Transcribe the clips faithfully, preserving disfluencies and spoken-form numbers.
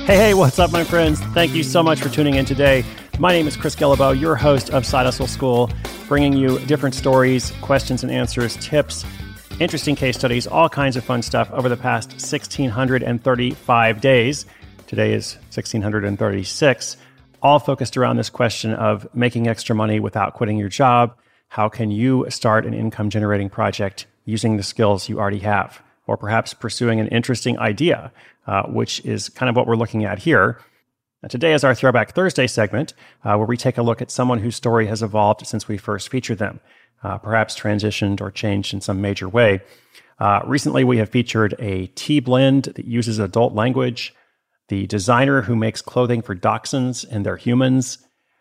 Hey, hey, what's up, my friends? Thank you so much for tuning in today. My name is Chris Guillebeau, your host of Side Hustle School, bringing you different stories, questions and answers, tips, interesting case studies, all kinds of fun stuff over the past one thousand six hundred thirty-five days. Today is one thousand six hundred thirty-six, all focused around this question of making extra money without quitting your job. How can you start an income-generating project using the skills you already have? Or perhaps pursuing an interesting idea, uh, which is kind of what we're looking at here. And today is our Throwback Thursday segment, uh, where we take a look at someone whose story has evolved since we first featured them, uh, perhaps transitioned or changed in some major way. Uh, recently, we have featured a tea blend that uses adult language, the designer who makes clothing for dachshunds and their humans.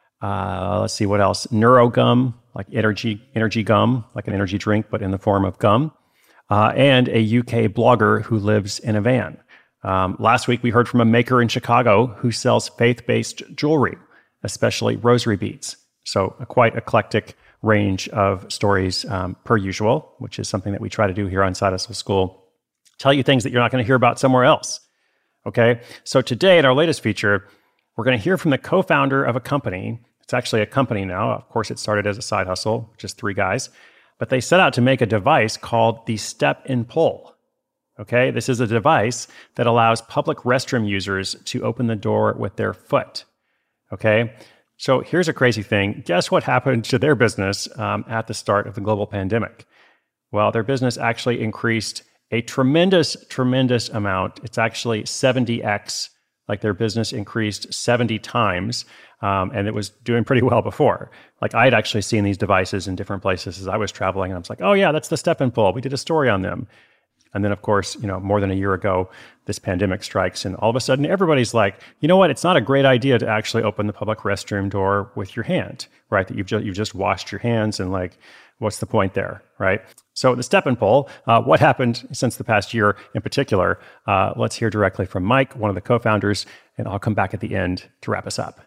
Uh, let's see what else. Neurogum, like energy, energy gum, like an energy drink, but in the form of gum. Uh, and a U K blogger who lives in a van. Um, last week, we heard from a maker in Chicago who sells faith-based jewelry, especially rosary beads. So a quite eclectic range of stories um, per usual, which is something that we try to do here on Side Hustle School. Tell you things that you're not going to hear about somewhere else. Okay, so today in our latest feature, we're going to hear from the co-founder of a company. It's actually a company now. Of course, it started as a side hustle, just three guys. But they set out to make a device called the Step and Pull. Okay, this is a device that allows public restroom users to open the door with their foot. Okay, so here's a crazy thing. Guess what happened to their business um, at the start of the global pandemic? Well, their business actually increased a tremendous, tremendous amount. It's actually seventy x. Like their business increased seventy times, um, and it was doing pretty well before. Like I had actually seen these devices in different places as I was traveling, and I was like, oh yeah, that's the Step and Pull. We did a story on them. And then of course, you know, more than a year ago, this pandemic strikes, and all of a sudden everybody's like, you know what, it's not a great idea to actually open the public restroom door with your hand, right? That you've just, you've just washed your hands, and like, what's the point there, right? So the Step and Pull, uh, what happened since the past year in particular? Uh, let's hear directly from Mike, one of the co-founders, and I'll come back at the end to wrap us up.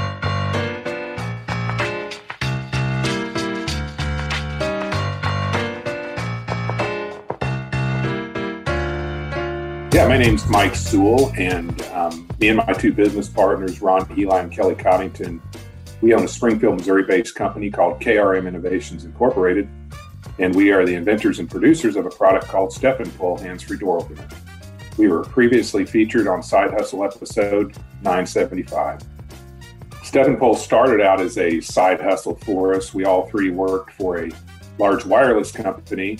Yeah, my name's Mike Sewell, and um, me and my two business partners, Ron Eli and Kelly Coddington, we own a Springfield, Missouri-based company called K R M Innovations Incorporated, and we are the inventors and producers of a product called Step and Pull Hands-Free Door Opener. We were previously featured on Side Hustle episode nine seventy-five. Step and Pull started out as a side hustle for us. We all three worked for a large wireless company,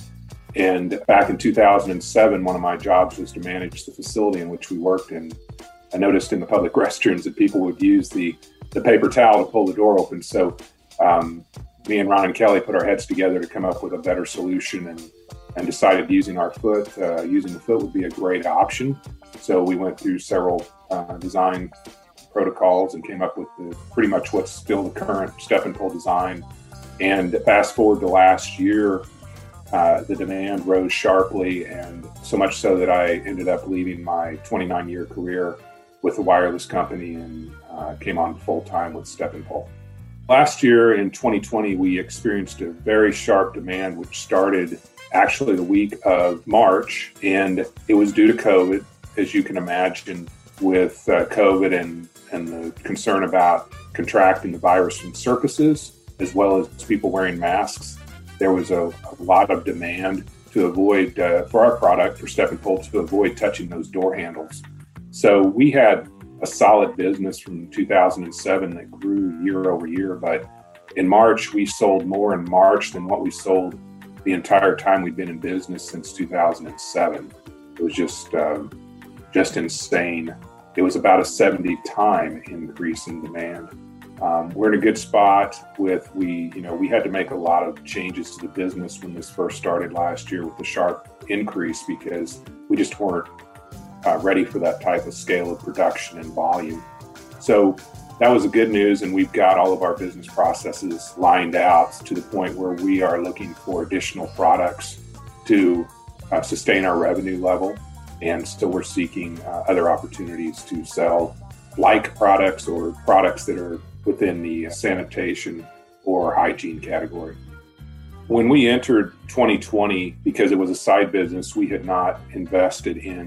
and back in two thousand seven, one of my jobs was to manage the facility in which we worked, and I noticed in the public restrooms that people would use the the paper towel to pull the door open. So um, me and Ron and Kelly put our heads together to come up with a better solution, and, and decided using our foot, uh, using the foot would be a great option. So we went through several uh, design protocols and came up with the, pretty much what's still the current Step and Pull design. And fast forward to last year, uh, the demand rose sharply, and so much so that I ended up leaving my twenty-nine year career with a wireless company and uh, came on full-time with Step and Pull. Last year in twenty twenty, we experienced a very sharp demand, which started actually the week of March, and it was due to COVID. As you can imagine, with uh, COVID and, and the concern about contracting the virus from surfaces, as well as people wearing masks, there was a, a lot of demand to avoid, uh, for our product, for Step and Pull, to avoid touching those door handles. So we had a solid business from two thousand seven that grew year over year, but in March, we sold more in March than what we sold the entire time we've been in business since two thousand seven. It was just, um, just insane. It was about a seventy time increase in demand. Um, we're in a good spot with, we, you know, we had to make a lot of changes to the business when this first started last year with the sharp increase, because we just weren't Uh, ready for that type of scale of production and volume. So that was the good news, and we've got all of our business processes lined out to the point where we are looking for additional products to uh, sustain our revenue level, and so we're seeking uh, other opportunities to sell like products or products that are within the sanitation or hygiene category. When we entered twenty twenty, because it was a side business, we had not invested in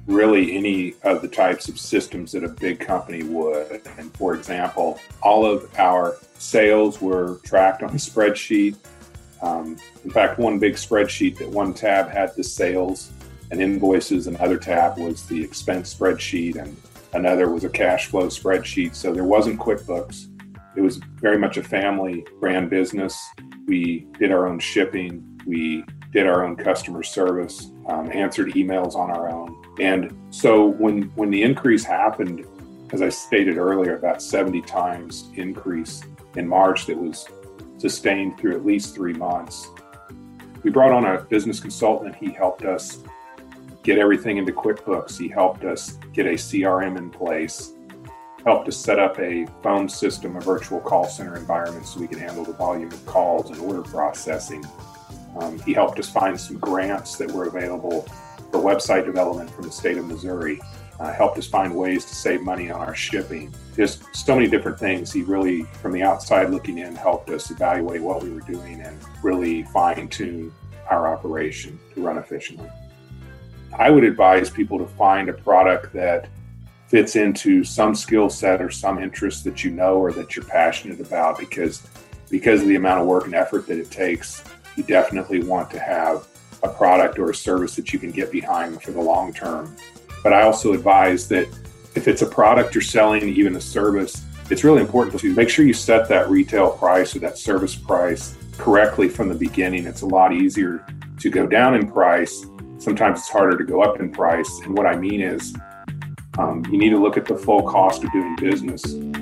really any of the types of systems that a big company would. And for example, all of our sales were tracked on a spreadsheet. Um, in fact, one big spreadsheet that one tab had the sales and invoices, another tab was the expense spreadsheet, and another was a cash flow spreadsheet. So there wasn't QuickBooks. It was very much a family brand business. We did our own shipping. We did our own customer service, um, answered emails on our own. And so when, when the increase happened, as I stated earlier, about seventy times increase in March that was sustained through at least three months, we brought on a business consultant. He helped us get everything into QuickBooks. He helped us get a C R M in place, helped us set up a phone system, a virtual call center environment so we could handle the volume of calls and order processing. Um, he helped us find some grants that were available for website development from the state of Missouri, uh, helped us find ways to save money on our shipping. Just so many different things. He really, from the outside looking in, helped us evaluate what we were doing and really fine-tune our operation to run efficiently. I would advise people to find a product that fits into some skill set or some interest that you know or that you're passionate about, because because of the amount of work and effort that it takes, you definitely want to have a product or a service that you can get behind for the long term. But I also advise that if it's a product you're selling, even a service, it's really important to make sure you set that retail price or that service price correctly from the beginning. It's a lot easier to go down in price. Sometimes it's harder to go up in price. And what I mean is, um, you need to look at the full cost of doing business.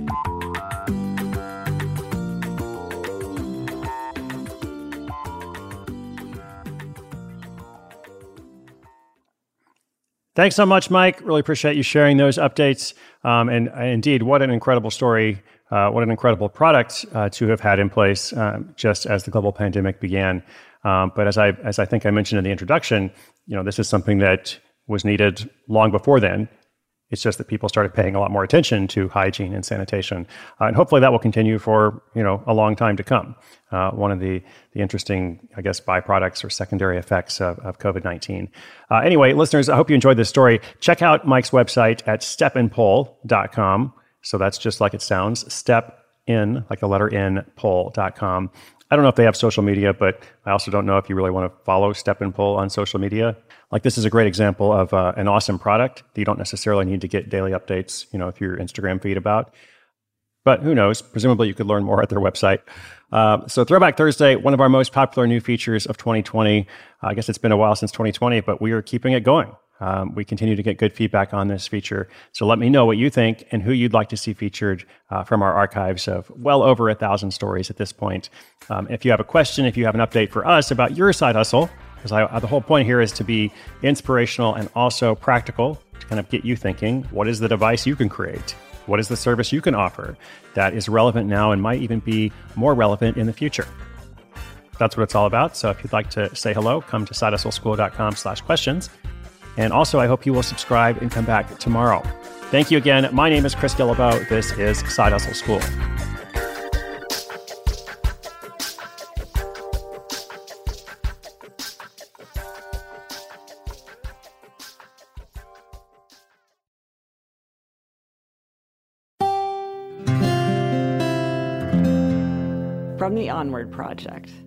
Thanks so much, Mike. Really appreciate you sharing those updates. Um, and uh, indeed, what an incredible story. Uh, what an incredible product uh, to have had in place um, just as the global pandemic began. Um, but as I as I think I mentioned in the introduction, you know, this is something that was needed long before then. It's just that people started paying a lot more attention to hygiene and sanitation, uh, and hopefully that will continue for you know a long time to come. Uh, one of the the interesting, I guess, byproducts or secondary effects of, of COVID nineteen. Uh, anyway, listeners, I hope you enjoyed this story. Check out Mike's website at step in pole dot com. So that's just like it sounds, step in, like the letter N, pole dot com. I don't know if they have social media, but I also don't know if you really want to follow Step and Pole on social media. Like, this is a great example of uh, an awesome product that you don't necessarily need to get daily updates, you know, if your Instagram feed about. But who knows? Presumably you could learn more at their website. Uh, so Throwback Thursday, one of our most popular new features of twenty twenty. Uh, I guess it's been a while since twenty twenty, but we are keeping it going. Um, we continue to get good feedback on this feature. So let me know what you think and who you'd like to see featured uh, from our archives of well over a thousand stories at this point. Um, if you have a question, if you have an update for us about your side hustle, because I, the whole point here is to be inspirational and also practical to kind of get you thinking, what is the device you can create? What is the service you can offer that is relevant now and might even be more relevant in the future? That's what it's all about. So if you'd like to say hello, come to side hustle school dot com slash questions. And also, I hope you will subscribe and come back tomorrow. Thank you again. My name is Chris Guillebeau. This is Side Hustle School. From the Onward Project.